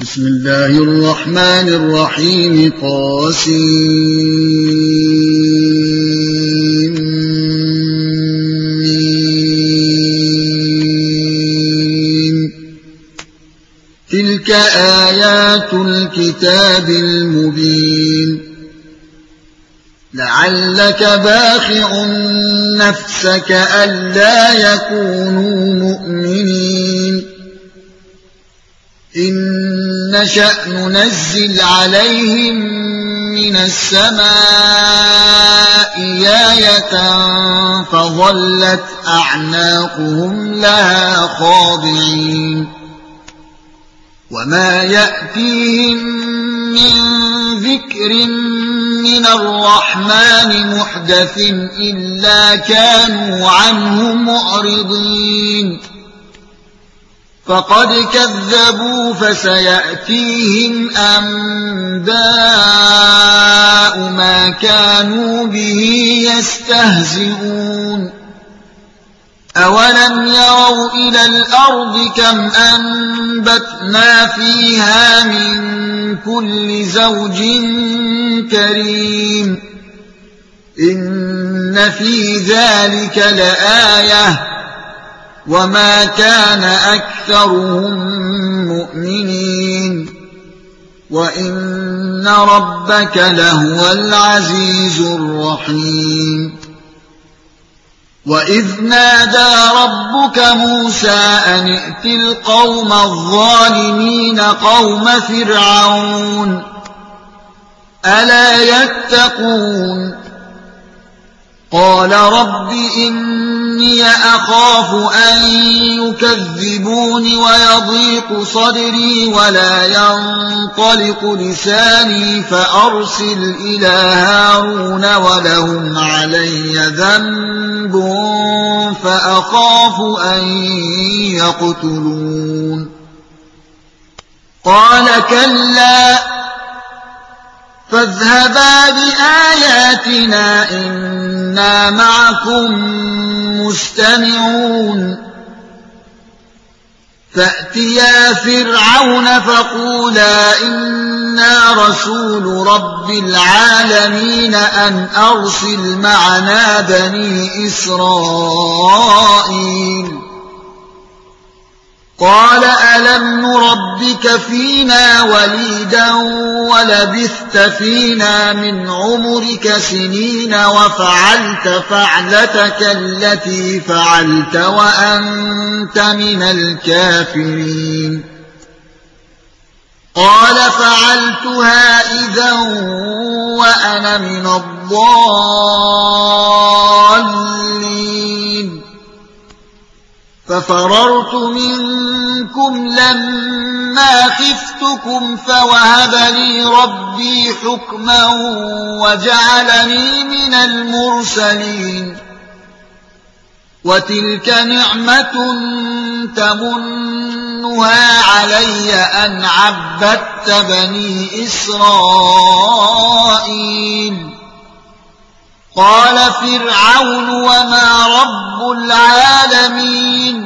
بسم الله الرحمن الرحيم تلك آيات الكتاب المبين لعلك باخع نفسك ألا يكونوا مؤمنين إن نشأ ننزل عليهم من السماء آية فظلت أعناقهم لها خاضعين وما يأتيهم من ذكر من الرحمن محدث إلا كانوا عنه معرضين فقد كذبوا فسيأتيهم أنباء ما كانوا به يستهزئون أولم يروا إلى الأرض كم أنبتنا فيها من كل زوج كريم إن في ذلك لآية وما كان أكثرهم مؤمنين وإن ربك لهو العزيز الرحيم وإذ نادى ربك موسى أن ائت القوم الظالمين قوم فرعون ألا يتقون قال رب إني أخاف أن يكذبون ويضيق صدري ولا ينطلق لساني فأرسل إلى هارون ولهم علي ذنب فأخاف أن يقتلون قال كلا فاذهبا بآياتنا إنا معكم مستمعون فأتيا فرعون فقولا إنا رسول رب العالمين أن أرسل معنا بني إسرائيل قال ألم نربك فينا وليدا ولبثت فينا من عمرك سنين وفعلت فعلتك التي فعلت وأنت من الكافرين قال فعلتها إذا وأنا من الضالين ففررت منكم لما خفتكم فوهب لي ربي حكما وجعلني من المرسلين وتلك نعمة تمنها علي أن عبدت بني إسرائيل قال فرعون وما رب العالمين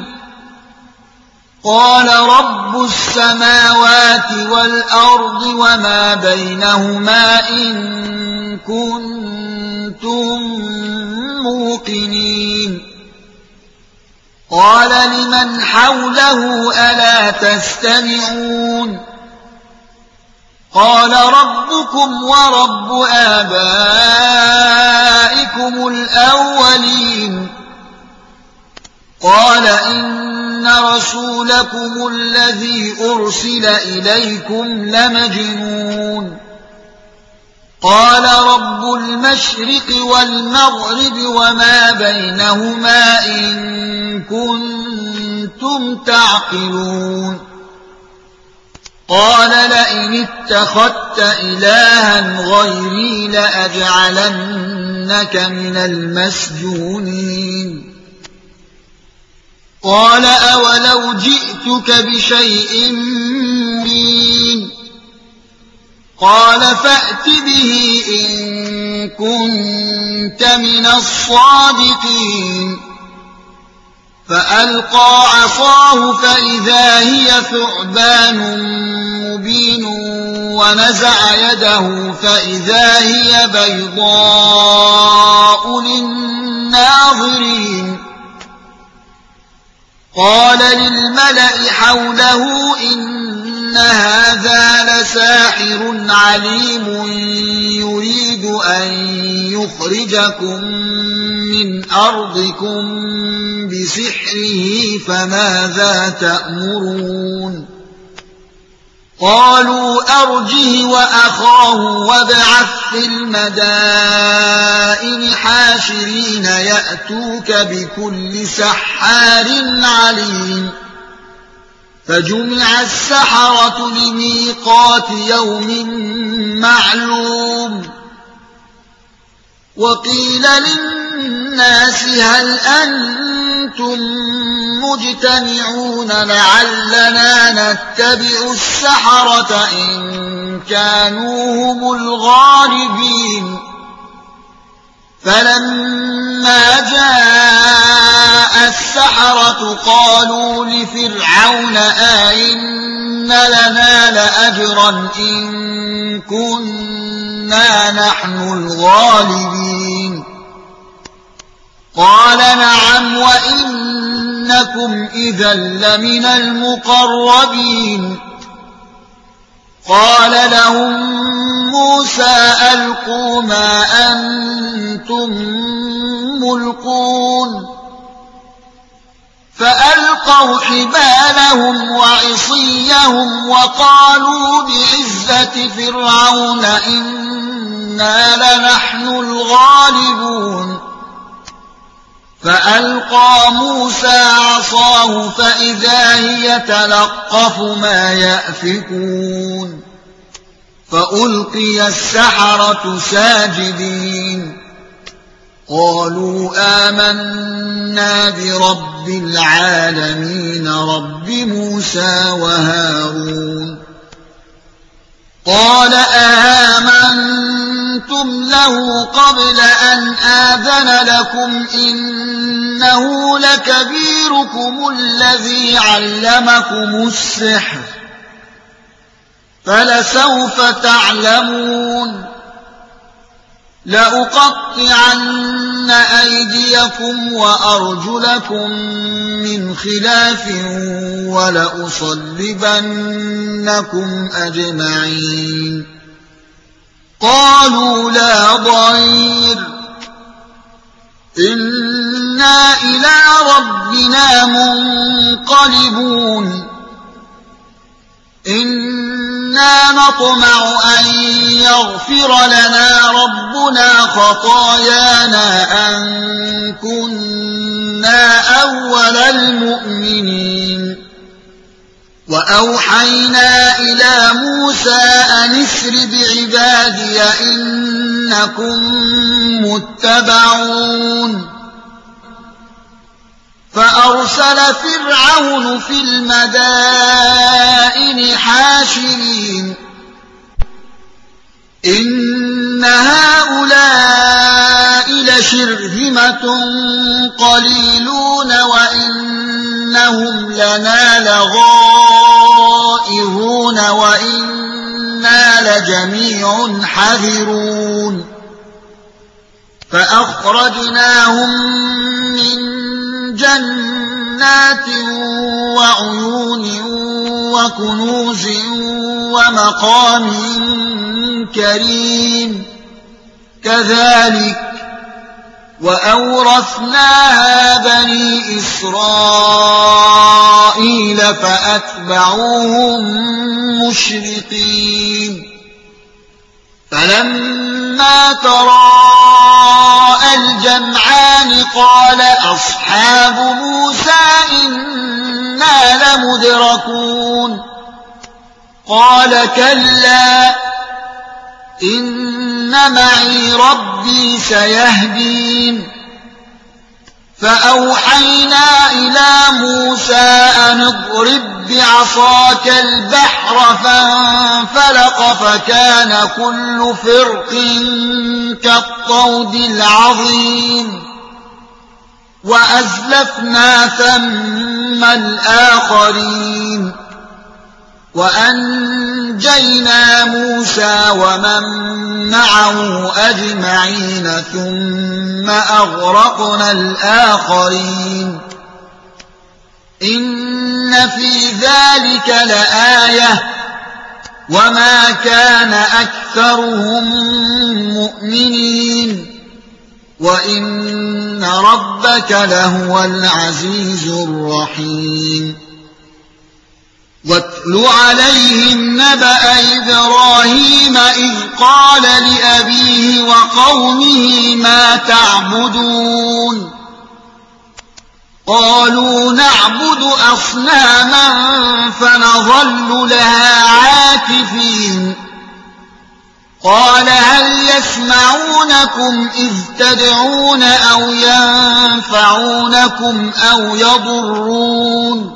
قال رب السماوات والأرض وما بينهما إن كنتم موقنين قال لمن حوله ألا تستمعون قال ربكم ورب آبائكم الأولين قال إن رسولكم الذي أرسل إليكم لمجنون قال رب المشرق والمغرب وما بينهما إن كنتم تعقلون قال لئن اتخذت إلها غيري لأجعلنك من المسجونين قال أولو جئتك بشيء مبين قال فأت به إن كنت من الصادقين فألقى عصاه فإذا هي ثعبان مبين ونزع يده فإذا هي بيضاء للناظرين قال للملأ حوله إن هذا لساحر عليم يريد أن يخرجكم من أرضكم بسحره فماذا تأمرون قالوا أرجه وأخاه وابعث في المدائن حاشرين يأتوك بكل سحار عليم فجمع السحرة لميقات يوم معلوم وقيل للناس هل أنتم مجتمعون لعلنا نتبع السحرة إن كانوا هم الغالبين فلما جاء السحرة قالوا لفرعون أئن لنا لأجرا إن كنا نحن الغالبين قال نعم وإنكم إذا لمن المقربين قال لهم موسى ألقوا ما أنتم ملقون فألقوا حبالهم وعصيهم وقالوا بعزة فرعون إنا لنحن الغالبون فألقى موسى عصاه فإذا هي تلقف ما يأفكون فألقي السحرة ساجدين قالوا آمنا برب العالمين رب موسى وهارون قال آمنتم له قبل أن آذن لكم إنه لكبيركم الذي علمكم السحر فلسوف تعلمون لأقطعن أيديكم وأرجلكم من خلاف ولأصلبنكم أجمعين قالوا لا ضير إنا إلى ربنا منقلبون إنا نطمع أن يغفر لنا ربنا خطايانا أن كنا أول المؤمنين وأوحينا إلى موسى أن اسر بعبادي إنكم متبعون فأرسل فرعون في المدائن حاشرين إن هؤلاء لشرذمة قليلون وإنهم لنا لغائظون وإنا لجميع حذرون فأخرجناهم من جنات وعيون وكنوز ومقام كريم كذلك وأورثناها بني إسرائيل فأتبعوهم مشرقين فلما تراءى الجمعان قال أصحاب موسى إنا لمدركون قال كلا إن معي ربي سيهدين فأوحينا إلى موسى أن اضرب بعصاك البحر فانفلق فكان كل فرق كالطود العظيم وأزلفنا ثم الآخرين وأنجينا موسى ومن معه أجمعين ثم أغرقنا الآخرين إن في ذلك لآية وما كان أكثرهم مؤمنين وإن ربك لهو العزيز الرحيم واتل عليهم نبأ إبراهيم إذ قال لأبيه وقومه ما تعبدون قالوا نعبد أصناما فنظل لها عاكفين قال هل يسمعونكم إذ تدعون أو ينفعونكم أو يضرون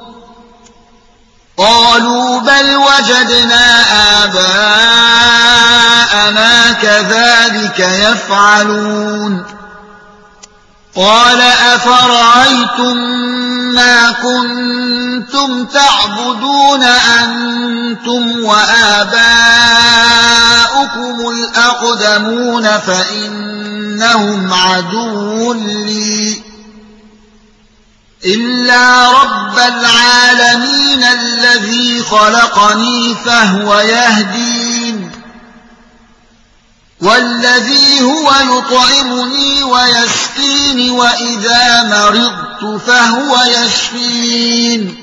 قالوا بل وجدنا آباءنا كذلك يفعلون قال أفرأيتم ما كنتم تعبدون أنتم وآباؤكم الأقدمون فإنهم عدو لي إلا رب العالمين الذي خلقني فهو يهدين والذي هو يطعمني ويسقين وإذا مرضت فهو يشفين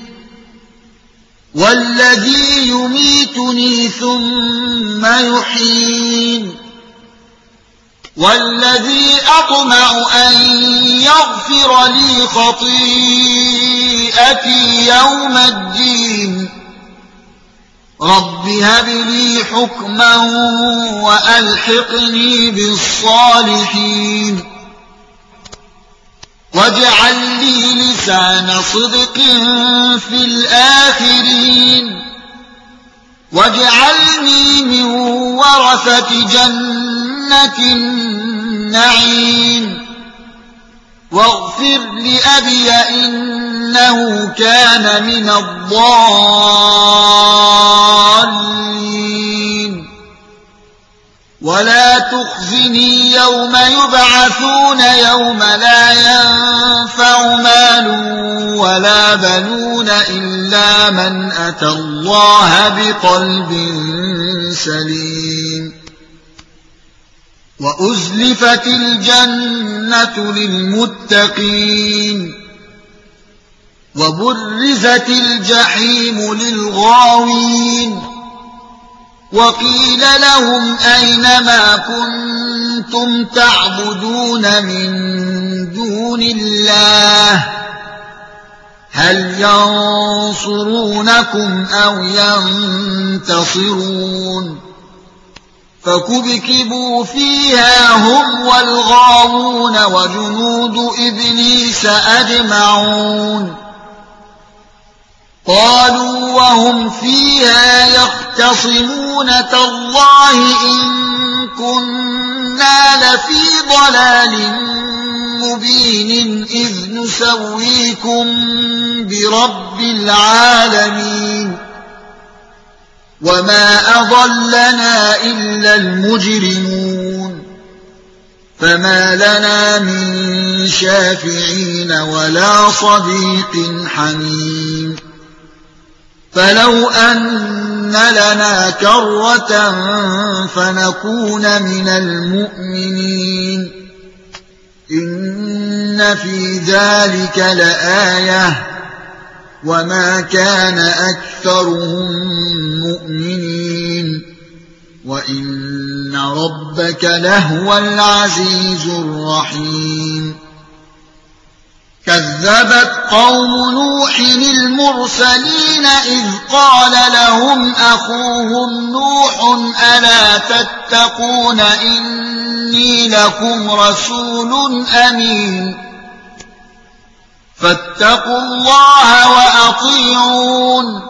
والذي يميتني ثم يحيين والذي أطمع أن يغفر لي خطيئتي يوم الدين رب هب لي حكما وألحقني بالصالحين واجعل لي لسان صدق في الآخرين واجعلني من ورثة جنة النعيم واغفر لأبي إنه كان من الضالين ولا تخزني يوم يبعثون يوم لا ينفع مال ولا بنون إلا من أتى الله بقلب سليم وأزلفت الجنة للمتقين وبرزت الجحيم للغاوين وقيل لهم أين ما كنتم تعبدون من دون الله هل ينصرونكم أو ينتصرون فكبكبوا فيها هم والغاوون وجنود إبليس أجمعون قالوا وهم فيها يختصمون تالله إن كنا لفي ضلال مبين إذ نسويكم برب العالمين وما أضلنا إلا المجرمون فما لنا من شافعين ولا صديق حميم فلو أن لنا كرة فنكون من المؤمنين إن في ذلك لآية وما كان أكثرهم مؤمنين وإن ربك لهو العزيز الرحيم كذبت قوم نوح المرسلين إذ قال لهم أخوهم نوح ألا تتقون إني لكم رسول أمين فاتقوا الله وأطيعون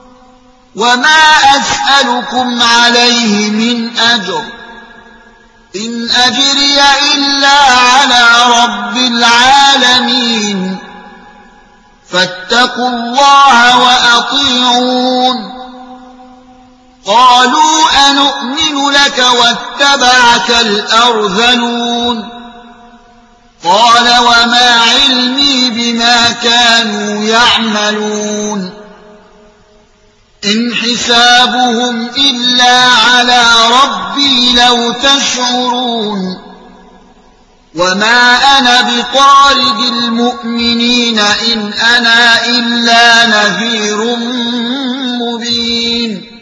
وما أسألكم عليه من أجر إن أجري إلا على رب العالمين فاتقوا الله وأطيعون قالوا أنؤمن لك واتبعك الأرذلون قال وما علمي بما كانوا يعملون إن حسابهم إلا على ربي لو تشعرون وما أنا بطارد المؤمنين إن أنا إلا نذير مبين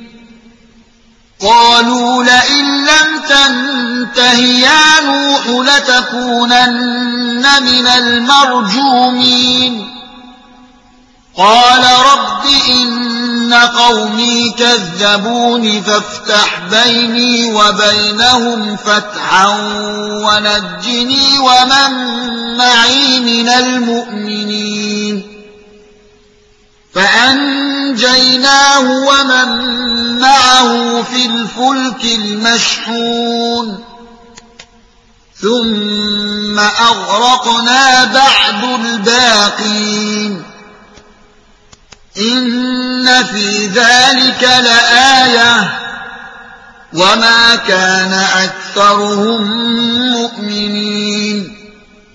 قالوا لئن لم تنته يا نوح لتكونن من المرجومين قال رب إن قومي كذبوني فافتح بيني وبينهم فتحا ونجني ومن معي من المؤمنين فأنجيناه ومن معه في الفلك المشحون ثم أغرقنا بعد الباقين إن في ذلك لآية وما كان أكثرهم مؤمنين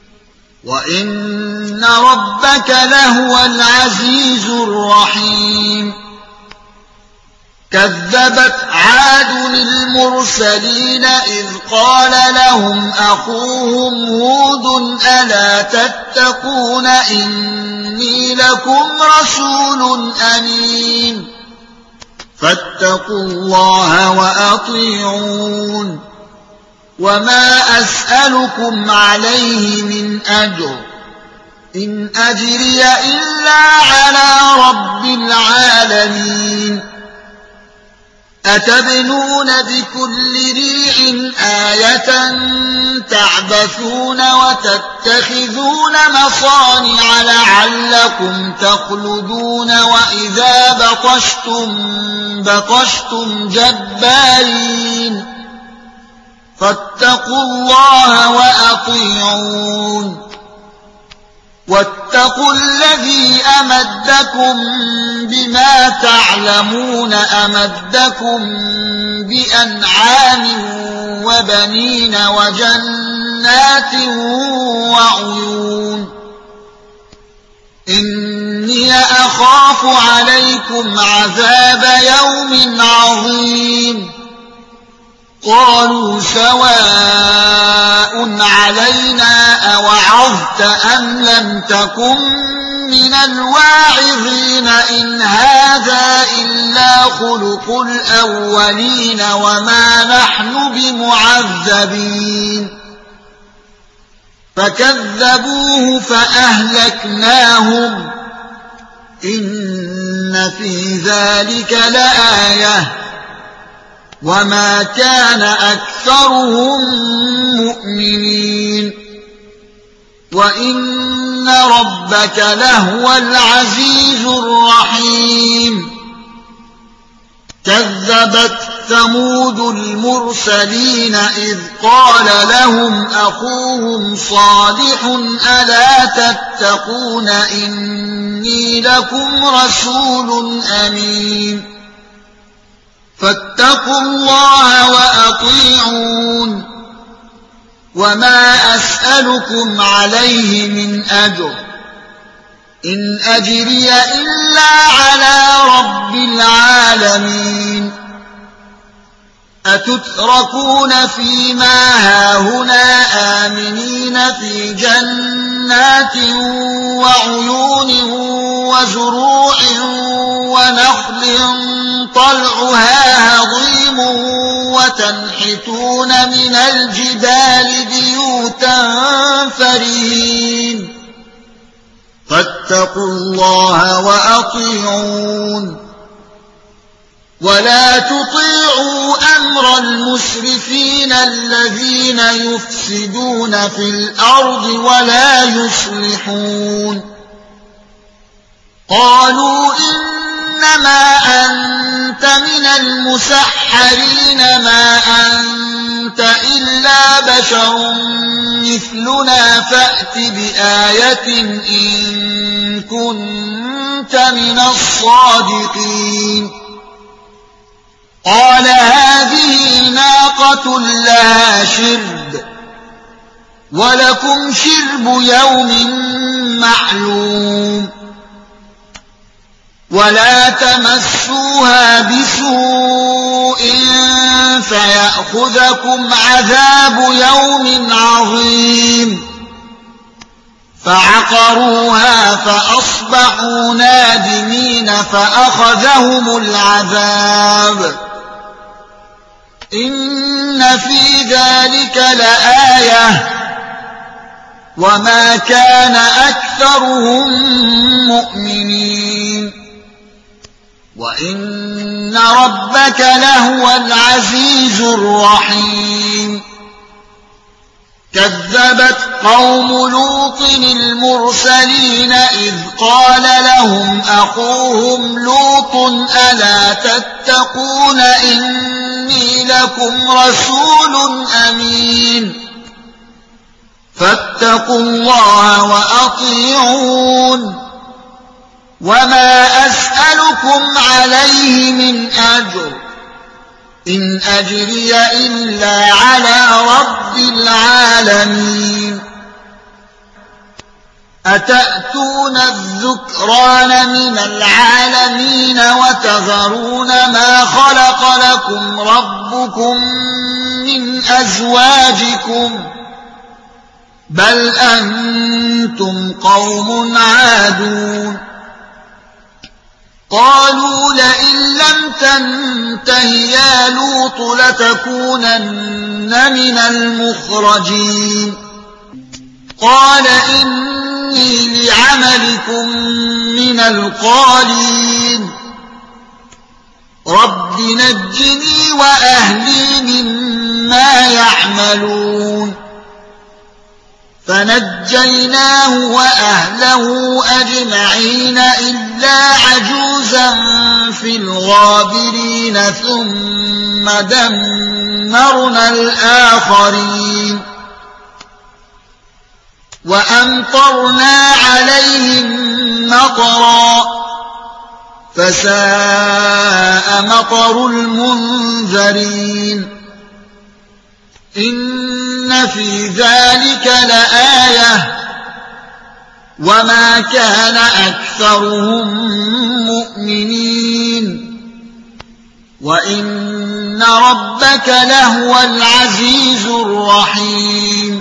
وإن ربك لهو العزيز الرحيم كذبت عاد المرسلين إذ قال لهم أخوهم هود ألا تتقون إني لكم رسول أمين فاتقوا الله وأطيعون وما أسألكم عليه من أجر إن أجري إلا على رب العالمين أتبنون بكل ريع آية تعبثون وتتخذون مصانع لعلكم تخلدون وإذا بطشتم جبارين فاتقوا الله وأطيعون واتقوا الذي أمدكم بما تعلمون أمدكم بأنعام وبنين وجنات وعيون إني أخاف عليكم عذاب يوم عظيم قالوا سواء علينا أوعظت أم لم تكن من الواعظين إن هذا إلا خلق الأولين وما نحن بمعذبين فكذبوه فأهلكناهم إن في ذلك لآية وما كان أكثرهم مؤمنين وإن ربك لهو العزيز الرحيم كذبت ثمود المرسلين إذ قال لهم أخوهم صالح ألا تتقون إني لكم رسول أمين فاتقوا الله وأطيعون وما أسألكم عليه من أجر إن أجري إلا على رب العالمين أتتركون فيما هاهنا آمنين في جنات وعيون وزروع ونخل طلعها هضيم وتنحتون من الجبال بيوتا فرهين فاتقوا الله وأطيعون ولا تطيعوا أمر المسرفين الذين يفسدون في الأرض ولا يصلحون قالوا إنما أنت من المسحرين ما أنت إلا بشر مثلنا فأت بآية إن كنت من الصادقين قال هذه ناقة لها شرب ولكم شرب يوم معلوم ولا تمسوها بسوء فيأخذكم عذاب يوم عظيم فعقروها فأصبحوا نادمين فأخذهم العذاب إن في ذلك لآية وما كان أكثرهم مؤمنين وإن ربك لهو العزيز الرحيم كذبت قوم لوط المرسلين إذ قال لهم أخوهم لوط ألا تتقون إني لكم رسول أمين فاتقوا الله وأطيعون وما أسألكم عليه من أجر إن أجري إلا على رب العالمين أتأتون الذكران من العالمين وتذرون ما خلق لكم ربكم من أزواجكم بل أنتم قوم عادون قالوا لئن لم تنته يا لوط لتكونن من المخرجين قال إني لعملكم من القالين رب نجني وأهلي مما يعملون فنجيناه وأهله أجمعين إلا عجوزا في الغابرين ثم دمرنا الآخرين وأمطرنا عليهم مطرا فساء مطر المنذرين إن في ذلك لآية وما كان أكثرهم مؤمنين وإن ربك لهو العزيز الرحيم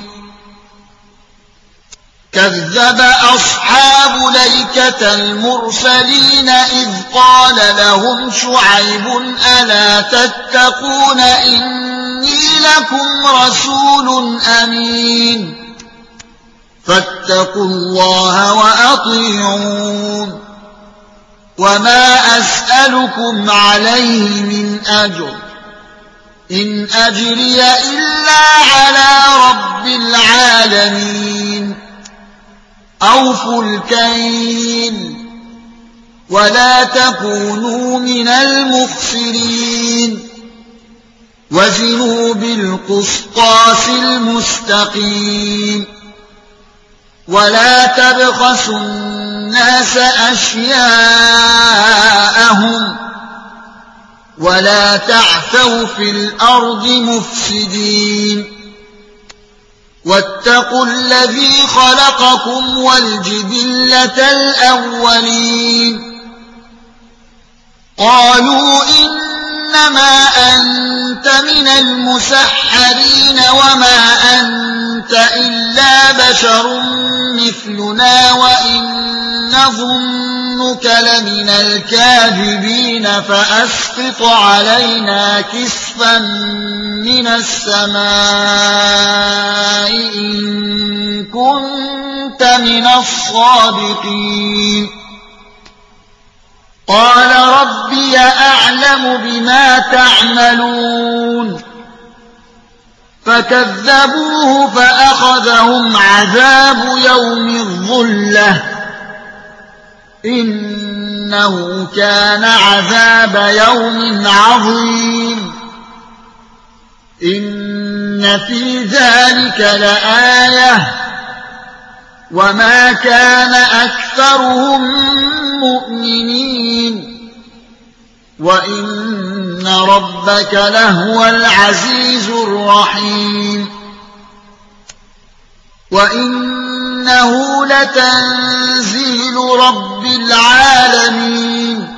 كذب أصحاب الأيكة المرسلين إذ قال لهم شعيب ألا تتقون إني لكم رسول أمين فاتقوا الله وأطيعون وما أسألكم عليه من أجر إن أجري إلا على رب العالمين أوفوا الكيل ولا تكونوا من المخسرين وزنوا بالقسطاس المستقيم ولا تبخسوا الناس أشياءهم ولا تعثوا في الأرض مفسدين واتقوا الذي خلقكم والجبلة الأولين قالوا إنما أنت من المسحرين وما أنت إلا بشر مثلنا وإن نظنك لمن الكاذبين فأسقط علينا كسفا من السماء إن كنت من الصادقين قال ربي أعلم بما تعملون فكذبوه فأخذهم عذاب يوم الظلة إنه كان عذاب يوم عظيم إن في ذلك لآية وما كان أكثرهم مؤمنين وإن ربك لهو العزيز الرحيم وإنه لتنزيل رب العالمين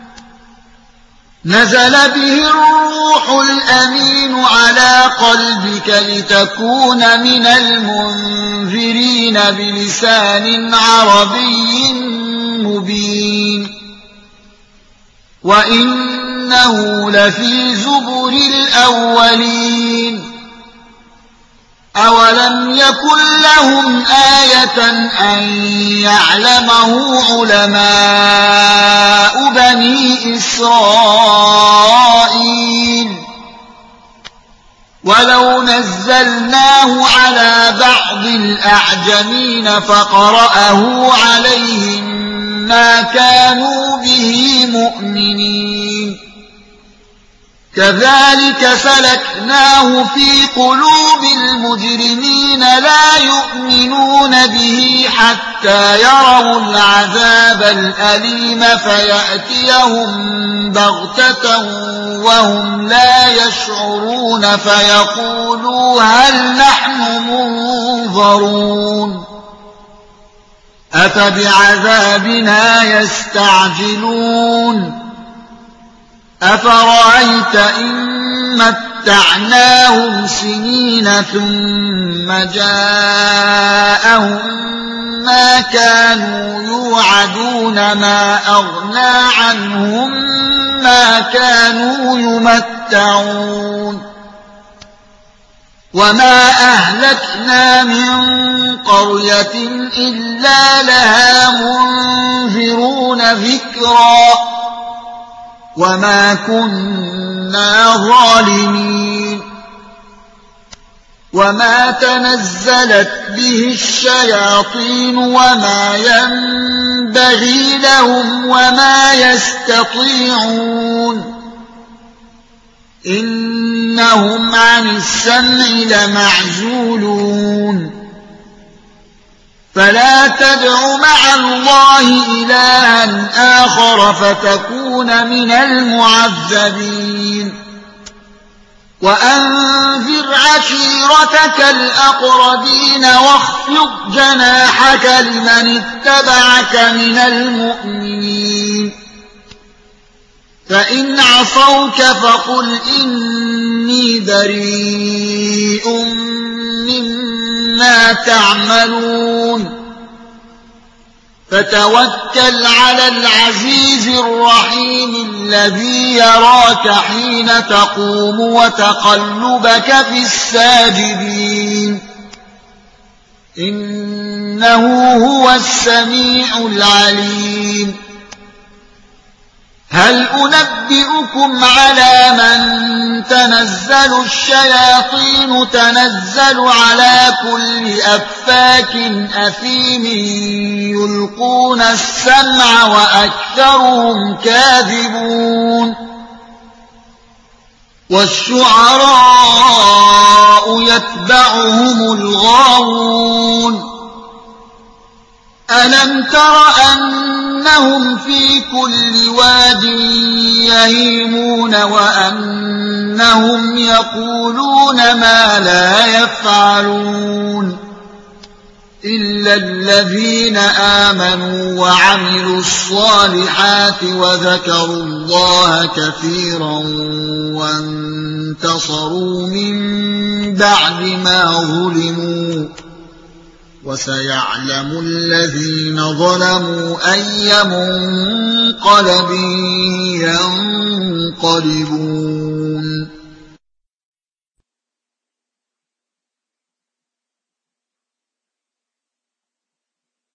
نزل به الروح الأمين على قلبك لتكون من المنذرين بلسان عربي مبين وإنه لفي زبر الأولين أولم يكن لهم آية أن يعلمه علماء بني إسرائيل ولو نزلناه على بعض الأعجمين فقرأه عليهم ما كانوا به مؤمنين كذلك سلكناه في قلوب المجرمين لا يؤمنون به حتى يروا العذاب الأليم فيأتيهم بغتة وهم لا يشعرون فيقولوا هل نحن منظرون أفبعذابنا يستعجلون أفرأيت إن متعناهم سنين ثم جاءهم ما كانوا يوعدون ما أغنى عنهم ما كانوا يمتعون وما أهلكنا من قرية إلا لها منذرون ذكرا وما كنا ظالمين وما تنزلت به الشياطين وما ينبغي لهم وما يستطيعون إنهم عن السمع لمعزولون فلا تدع مع الله إلها آخر فتكون من المعذبين وأنذر عشيرتك الأقربين واخفض جناحك لمن اتبعك من المؤمنين فإن عصوك فقل إني بريء مما تعملون فتوكل على العزيز الرحيم الذي يراك حين تقوم وتقلبك في الساجدين إنه هو السميع العليم هل أنبئكم على من تنزل الشياطين تنزل على كل أفاك أثيم يلقون السمع وأكثرهم كاذبون والشعراء يتبعهم الغاوون ألم تر أنهم في كل واد يهيمون وأنهم يقولون ما لا يفعلون إلا الذين آمنوا وعملوا الصالحات وذكروا الله كثيرا وانتصروا من بعد ما ظلموا وسيعلم الذين ظلموا أي منقلب ينقلبون